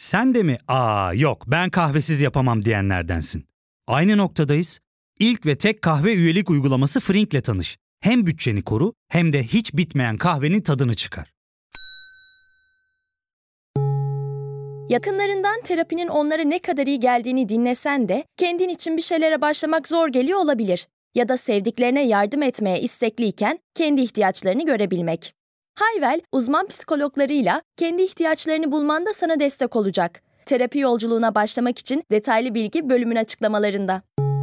Sen de mi yok ben kahvesiz yapamam diyenlerdensin? Aynı noktadayız. İlk ve tek kahve üyelik uygulaması Frink'le tanış. Hem bütçeni koru hem de hiç bitmeyen kahvenin tadını çıkar. Yakınlarından terapinin onlara ne kadar iyi geldiğini dinlesen de kendin için bir şeylere başlamak zor geliyor olabilir. Ya da sevdiklerine yardım etmeye istekliyken kendi ihtiyaçlarını görebilmek. Hayvel, uzman psikologlarıyla kendi ihtiyaçlarını bulmanda sana destek olacak. Terapi yolculuğuna başlamak için detaylı bilgi bölümün açıklamalarında.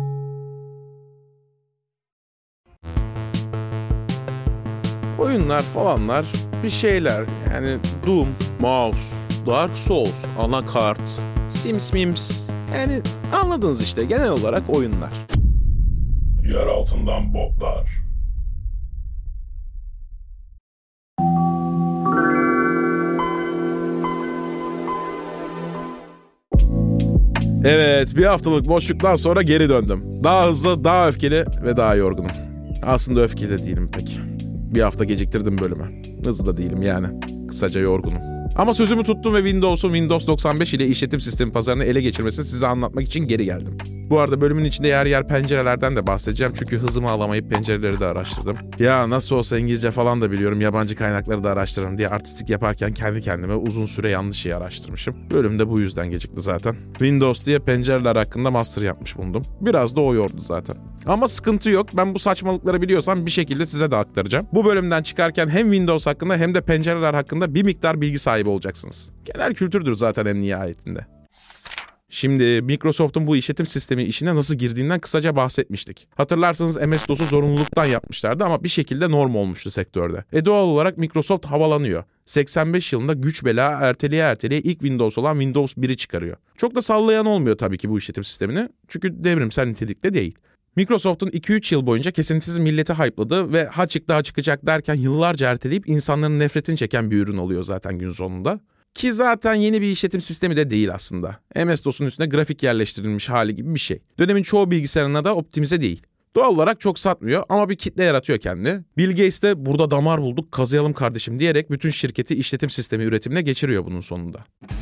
Oyunlar falanlar bir şeyler. Yani Doom, Mouse, Dark Souls, Anakart, Sims Mims. Yani anladınız işte, genel olarak oyunlar. Yer altından botlar. Evet, bir haftalık boşluktan sonra geri döndüm. Daha hızlı, daha öfkeli ve daha yorgunum. Aslında öfkeli de değilim pek. Bir hafta geciktirdim bölümü. Hızlı da değilim yani. Kısaca yorgunum. Ama sözümü tuttum ve Windows'un Windows 95 ile işletim sistemi pazarını ele geçirmesini size anlatmak için geri geldim. Bu arada bölümün içinde yer yer pencerelerden de bahsedeceğim çünkü hızımı alamayıp pencereleri de araştırdım. Ya nasıl olsa İngilizce falan da biliyorum, yabancı kaynakları da araştırırım diye artistik yaparken kendi kendime uzun süre yanlış şeyi araştırmışım. Bölüm de bu yüzden gecikti zaten. Windows diye pencereler hakkında master yapmış bulundum. Biraz da o yordu zaten. Ama sıkıntı yok, ben bu saçmalıkları biliyorsam bir şekilde size de aktaracağım. Bu bölümden çıkarken hem Windows hakkında hem de pencereler hakkında bir miktar bilgi sahibi olacaksınız. Genel kültürdür zaten en nihayetinde. Şimdi Microsoft'un bu işletim sistemi işine nasıl girdiğinden kısaca bahsetmiştik. Hatırlarsanız MS-DOS'u zorunluluktan yapmışlardı ama bir şekilde norm olmuştu sektörde. Doğal olarak Microsoft havalanıyor. 85 yılında güç bela erteleye ilk Windows olan Windows 1'i çıkarıyor. Çok da sallayan olmuyor tabii ki bu işletim sistemini. Çünkü devrimsel nitelikte değil. Microsoft'un 2-3 yıl boyunca kesintisiz milleti hype'ladı ve ha çıktı ha çıkacak derken yıllarca erteleyip insanların nefretini çeken bir ürün oluyor zaten gün sonunda. Ki zaten yeni bir işletim sistemi de değil aslında. MS-DOS'un üstüne grafik yerleştirilmiş hali gibi bir şey. Dönemin çoğu bilgisayarına da optimize değil. Doğal olarak çok satmıyor ama bir kitle yaratıyor kendini. Bill Gates de burada damar bulduk kazıyalım kardeşim diyerek bütün şirketi işletim sistemi üretimine geçiriyor bunun sonunda.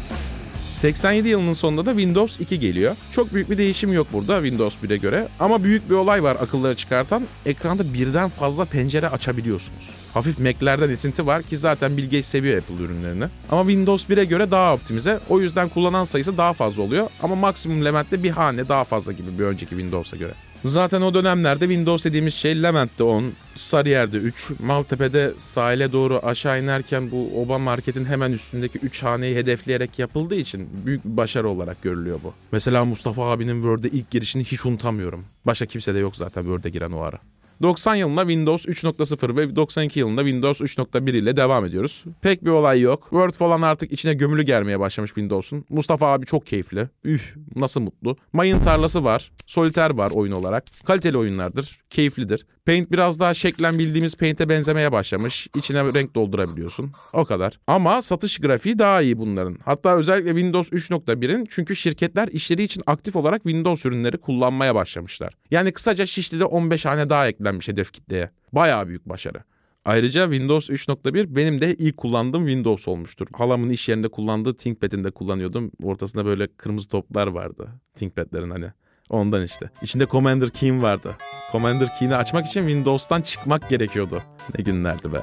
87 yılının sonunda da Windows 2 geliyor. Çok büyük bir değişim yok burada Windows 1'e göre. Ama büyük bir olay var akılları çıkartan. Ekranda birden fazla pencere açabiliyorsunuz. Hafif Mac'lerden esinti var ki zaten Bill Gates seviyor Apple ürünlerini. Ama Windows 1'e göre daha optimize. O yüzden kullanan sayısı daha fazla oluyor. Ama maksimum Lement'te bir hane daha fazla gibi bir önceki Windows'a göre. Zaten o dönemlerde Windows dediğimiz şey Levent'te 10, Sarıyer'de 3, Maltepe'de sahile doğru aşağı inerken bu Oba Market'in hemen üstündeki 3 haneyi hedefleyerek yapıldığı için büyük bir başarı olarak görülüyor bu. Mesela Mustafa abinin Word'e ilk girişini hiç unutamıyorum. Başka kimse de yok zaten Word'e giren o ara. 90 yılında Windows 3.0 ve 92 yılında Windows 3.1 ile devam ediyoruz. Pek bir olay yok. Word falan artık içine gömülü germeye başlamış Windows'un. Mustafa abi çok keyifli. Nasıl mutlu. Mayın tarlası var. Solitaire var oyun olarak. Kaliteli oyunlardır. Keyiflidir. Paint biraz daha şeklen bildiğimiz Paint'e benzemeye başlamış. İçine renk doldurabiliyorsun. O kadar. Ama satış grafiği daha iyi bunların. Hatta özellikle Windows 3.1'in çünkü şirketler işleri için aktif olarak Windows ürünleri kullanmaya başlamışlar. Yani kısaca Şişli'de 15 hane daha eklenmiş hedef kitleye. Bayağı büyük başarı. Ayrıca Windows 3.1 benim de ilk kullandığım Windows olmuştur. Halamın iş yerinde kullandığı ThinkPad'ini de kullanıyordum. Ortasında böyle kırmızı toplar vardı ThinkPad'lerin hani. Ondan işte. İçinde Commander Key'im vardı. Commander Key'ini açmak için Windows'tan çıkmak gerekiyordu. Ne günlerdi be.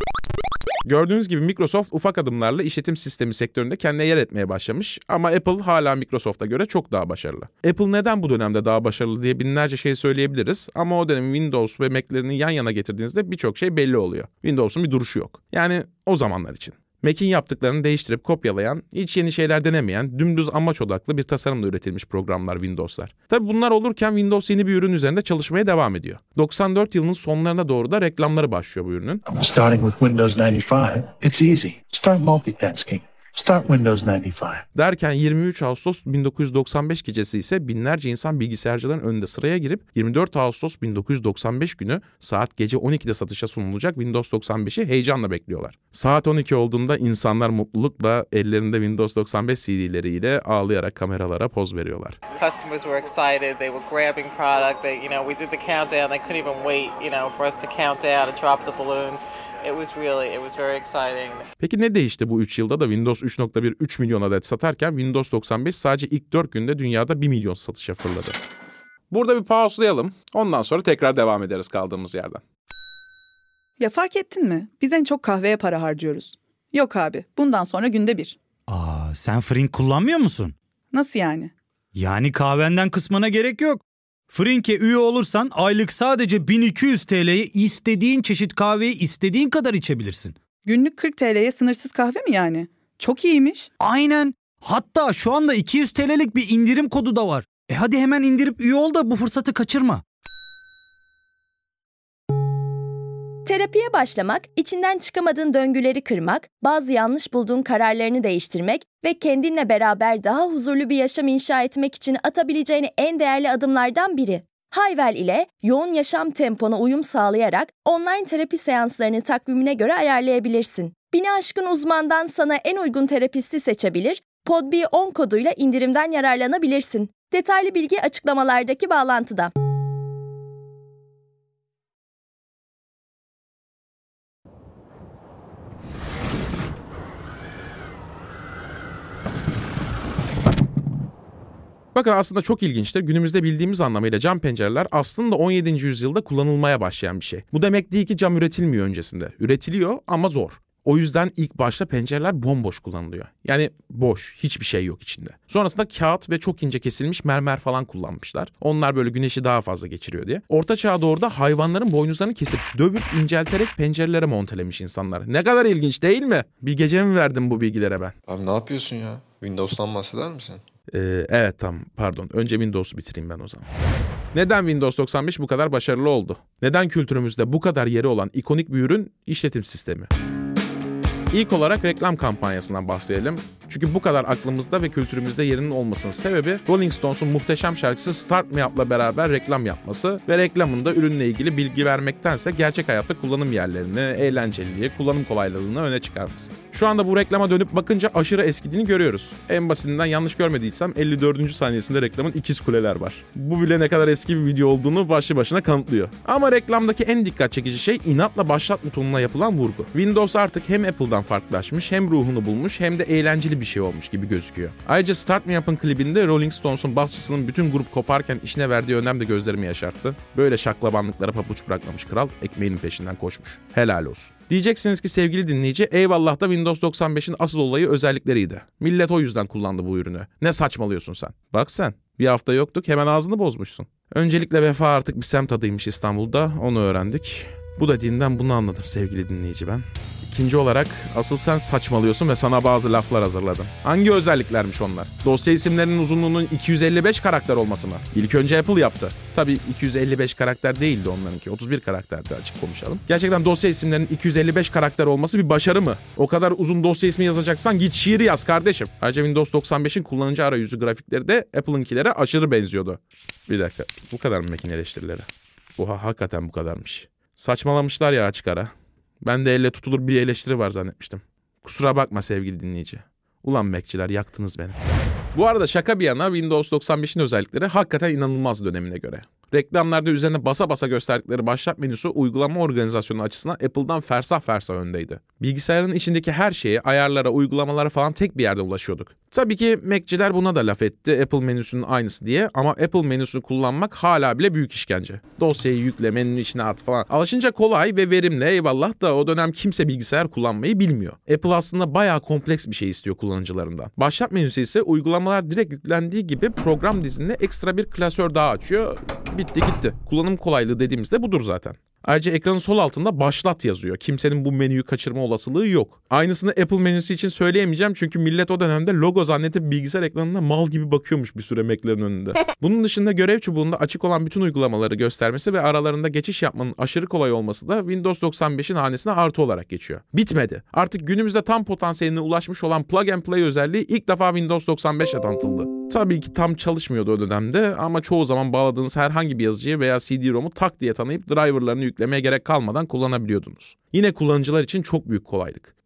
Gördüğünüz gibi Microsoft ufak adımlarla işletim sistemi sektöründe kendine yer etmeye başlamış ama Apple hala Microsoft'a göre çok daha başarılı. Apple neden bu dönemde daha başarılı diye binlerce şey söyleyebiliriz ama o dönemin Windows ve Mac'lerini yan yana getirdiğinizde birçok şey belli oluyor. Windows'un bir duruşu yok. Yani o zamanlar için. Mac'in yaptıklarını değiştirip kopyalayan, hiç yeni şeyler denemeyen, dümdüz amaç odaklı bir tasarımla üretilmiş programlar Windows'lar. Tabii bunlar olurken Windows yeni bir ürün üzerinde çalışmaya devam ediyor. 94 yılının sonlarına doğru da reklamları başlıyor bu ürünün. Starting with Windows 95, it's easy. Start multitasking. Start Windows 95. Derken 23 Ağustos 1995 gecesi ise binlerce insan bilgisayarcıların önünde sıraya girip 24 Ağustos 1995 günü saat gece 12'de satışa sunulacak Windows 95'i heyecanla bekliyorlar. Saat 12 olduğunda insanlar mutlulukla ellerinde Windows 95 CD'leriyle ağlayarak kameralara poz veriyorlar. Customers were excited. They were grabbing product. We did the countdown. They couldn't even wait, for us to count down and drop the balloons. It was very exciting. Peki ne değişti bu 3 yılda da Windows 3.1 3 milyon adet satarken Windows 95 sadece ilk 4 günde dünyada 1 milyon satışa fırladı? Burada bir pauzlayalım. Ondan sonra tekrar devam ederiz kaldığımız yerden. Ya fark ettin mi? Biz en çok kahveye para harcıyoruz. Yok abi, bundan sonra günde 1. Sen Frink kullanmıyor musun? Nasıl yani? Yani kahvenden kısmına gerek yok. Frink'e üye olursan aylık sadece 1200 TL'ye istediğin çeşit kahveyi istediğin kadar içebilirsin. Günlük 40 TL'ye sınırsız kahve mi yani? Çok iyiymiş. Aynen. Hatta şu anda 200 TL'lik bir indirim kodu da var. Hadi hemen indirip üye ol da bu fırsatı kaçırma. Terapiye başlamak, içinden çıkamadığın döngüleri kırmak, bazı yanlış bulduğun kararlarını değiştirmek ve kendinle beraber daha huzurlu bir yaşam inşa etmek için atabileceğin en değerli adımlardan biri. Hayvel ile yoğun yaşam tempona uyum sağlayarak online terapi seanslarını takvimine göre ayarlayabilirsin. 1000'i aşkın uzmandan sana en uygun terapisti seçebilir, PodB10 koduyla indirimden yararlanabilirsin. Detaylı bilgi açıklamalardaki bağlantıda. Bakın aslında çok ilginçtir. Günümüzde bildiğimiz anlamıyla cam pencereler aslında 17. yüzyılda kullanılmaya başlayan bir şey. Bu demek değil ki cam üretilmiyor öncesinde. Üretiliyor ama zor. O yüzden ilk başta pencereler bomboş kullanılıyor. Yani boş, hiçbir şey yok içinde. Sonrasında kağıt ve çok ince kesilmiş mermer falan kullanmışlar. Onlar böyle güneşi daha fazla geçiriyor diye. Orta Çağ'a doğru da hayvanların boynuzlarını kesip dövüp incelterek pencerelere montelemiş insanlar. Ne kadar ilginç değil mi? Bir gece mi verdim bu bilgilere ben? Abi ne yapıyorsun ya? Windows'tan bahseder misin? Evet tamam pardon. Önce Windows'u bitireyim ben o zaman. Neden Windows 95 bu kadar başarılı oldu? Neden kültürümüzde bu kadar yeri olan ikonik bir ürün işletim sistemi? İlk olarak reklam kampanyasından bahsedelim. Çünkü bu kadar aklımızda ve kültürümüzde yerinin olmasının sebebi Rolling Stones'un muhteşem şarkısı Start Me Up'la beraber reklam yapması ve reklamında ürünle ilgili bilgi vermektense gerçek hayatta kullanım yerlerini, eğlenceliliği, kullanım kolaylılığını öne çıkarması. Şu anda bu reklama dönüp bakınca aşırı eskidiğini görüyoruz. En basitinden yanlış görmediysem 54. saniyesinde reklamın ikiz kuleler var. Bu bile ne kadar eski bir video olduğunu başlı başına kanıtlıyor. Ama reklamdaki en dikkat çekici şey inatla başlat butonuna yapılan vurgu. Windows artık hem Apple'dan farklılaşmış, hem ruhunu bulmuş, hem de eğlenceli bir şey olmuş gibi gözüküyor. Ayrıca Start Me Up'ın klibinde Rolling Stones'un basçısının bütün grup koparken işine verdiği önem de gözlerimi yaşarttı. Böyle şaklabanlıklara pabuç bırakmamış kral ekmeğinin peşinden koşmuş. Helal olsun. Diyeceksiniz ki sevgili dinleyici, eyvallah da Windows 95'in asıl olayı özellikleriydi. Millet o yüzden kullandı bu ürünü. Ne saçmalıyorsun sen? Bak sen, bir hafta yoktuk hemen ağzını bozmuşsun. Öncelikle Vefa artık bir semt adıymış İstanbul'da, onu öğrendik. Bu dediğinden bunu anladım sevgili dinleyici ben. İkinci olarak asıl sen saçmalıyorsun ve sana bazı laflar hazırladım. Hangi özelliklermiş onlar? Dosya isimlerinin uzunluğunun 255 karakter olması mı? İlk önce Apple yaptı. Tabii 255 karakter değildi onlarınki. 31 karakterdi, açık konuşalım. Gerçekten dosya isimlerinin 255 karakter olması bir başarı mı? O kadar uzun dosya ismi yazacaksan git şiir yaz kardeşim. Ayrıca Windows 95'in kullanıcı arayüzü grafikleri de Apple'ınkilere aşırı benziyordu. Bir dakika, bu kadar mı Mac eleştirileri? Bu hakikaten bu kadarmış. Saçmalamışlar ya açık ara. Ben de elle tutulur bir eleştiri var zannetmiştim. Kusura bakma sevgili dinleyici. Ulan Mac'ciler yaktınız beni. Bu arada şaka bir yana Windows 95'in özellikleri hakikaten inanılmaz dönemine göre. Reklamlarda üzerine basa basa gösterdikleri başlat menüsü uygulama organizasyonu açısından Apple'dan fersah öndeydi. Bilgisayarın içindeki her şeye, ayarlara, uygulamalara falan tek bir yerde ulaşıyorduk. Tabii ki Mac'ciler buna da laf etti, Apple menüsünün aynısı diye, ama Apple menüsünü kullanmak hala bile büyük işkence. Dosyayı yükle, menünün içine at falan. Alışınca kolay ve verimli, eyvallah da o dönem kimse bilgisayar kullanmayı bilmiyor. Apple aslında bayağı kompleks bir şey istiyor kullanıcılarından. Başlat menüsü ise uygulamalar direkt yüklendiği gibi program dizinine ekstra bir klasör daha açıyor. Bitti gitti. Kullanım kolaylığı dediğimizde budur zaten. Ayrıca ekranın sol altında başlat yazıyor. Kimsenin bu menüyü kaçırma olasılığı yok. Aynısını Apple menüsü için söyleyemeyeceğim çünkü millet o dönemde logo zannedip bilgisayar ekranına mal gibi bakıyormuş bir süre Mac'lerin önünde. Bunun dışında görev çubuğunda açık olan bütün uygulamaları göstermesi ve aralarında geçiş yapmanın aşırı kolay olması da Windows 95'in hanesine artı olarak geçiyor. Bitmedi. Artık günümüzde tam potansiyeline ulaşmış olan Plug and Play özelliği ilk defa Windows 95'e tanıtıldı. Tabii ki tam çalışmıyordu o dönemde ama çoğu zaman bağladığınız herhangi bir yazıcıyı veya CD-ROM'u tak diye tanıyıp driverlarını yüklemeye gerek kalmadan kullanabiliyordunuz. Yine kullanıcılar için çok büyük kolaylık.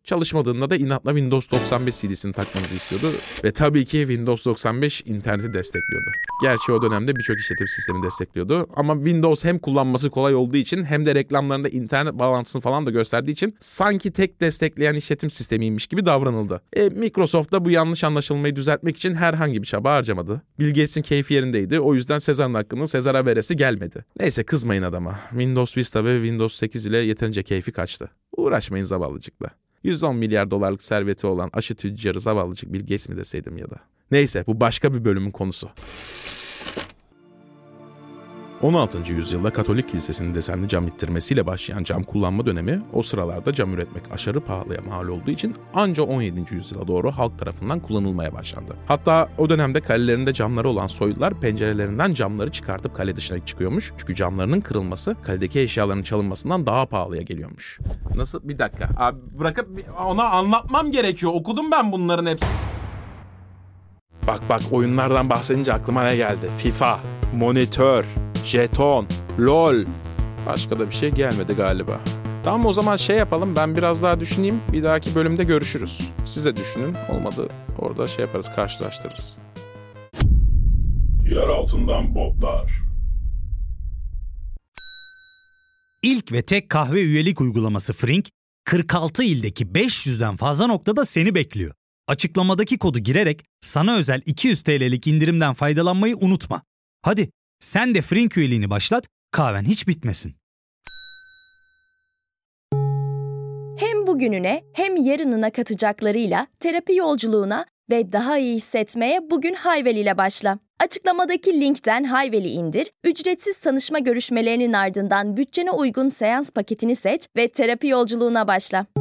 Çalışmadığında da inatla Windows 95 CD'sini takmanızı istiyordu. Ve tabii ki Windows 95 interneti destekliyordu. Gerçi o dönemde birçok işletim sistemi destekliyordu. Ama Windows hem kullanması kolay olduğu için hem de reklamlarında internet bağlantısını falan da gösterdiği için sanki tek destekleyen işletim sistemiymiş gibi davranıldı. Microsoft da bu yanlış anlaşılmayı düzeltmek için herhangi bir çaba harcamadı. Bill Gates'in keyfi yerindeydi. O yüzden Sezar'ın hakkının Sezar'a veresi gelmedi. Neyse kızmayın adama. Windows Vista ve Windows 8 ile yeterince keyfi kaçtı. Uğraşmayın zavallıcıkla. 110 milyar dolarlık serveti olan aşı tüccarı zavallıcık Bill Gates mi deseydim ya da. Neyse bu başka bir bölümün konusu. 16. yüzyılda Katolik Kilisesi'nin desenli cam ittirmesiyle başlayan cam kullanma dönemi o sıralarda cam üretmek aşırı pahalıya mal olduğu için anca 17. yüzyıla doğru halk tarafından kullanılmaya başlandı. Hatta o dönemde kalelerinde camları olan soylular pencerelerinden camları çıkartıp kale dışına çıkıyormuş. Çünkü camlarının kırılması kaledeki eşyaların çalınmasından daha pahalıya geliyormuş. Nasıl? Bir dakika. Abi bırakıp ona anlatmam gerekiyor. Okudum ben bunların hepsini. Bak oyunlardan bahsedince aklıma ne geldi? FIFA, monitör, jeton, LOL. Başka da bir şey gelmedi galiba. Tamam o zaman yapalım, ben biraz daha düşüneyim. Bir dahaki bölümde görüşürüz. Siz de düşünün. Olmadı orada yaparız, karşılaştırırız. Yer altından botlar. İlk ve tek kahve üyelik uygulaması Frink, 46 ildeki 500'den fazla noktada seni bekliyor. Açıklamadaki kodu girerek sana özel 200 TL'lik indirimden faydalanmayı unutma. Hadi sen de Frink üyeliğini başlat, kahven hiç bitmesin. Hem bugününe hem yarınına katacaklarıyla terapi yolculuğuna ve daha iyi hissetmeye bugün Hayvel ile başla. Açıklamadaki linkten Hayvel'i indir, ücretsiz tanışma görüşmelerinin ardından bütçene uygun seans paketini seç ve terapi yolculuğuna başla.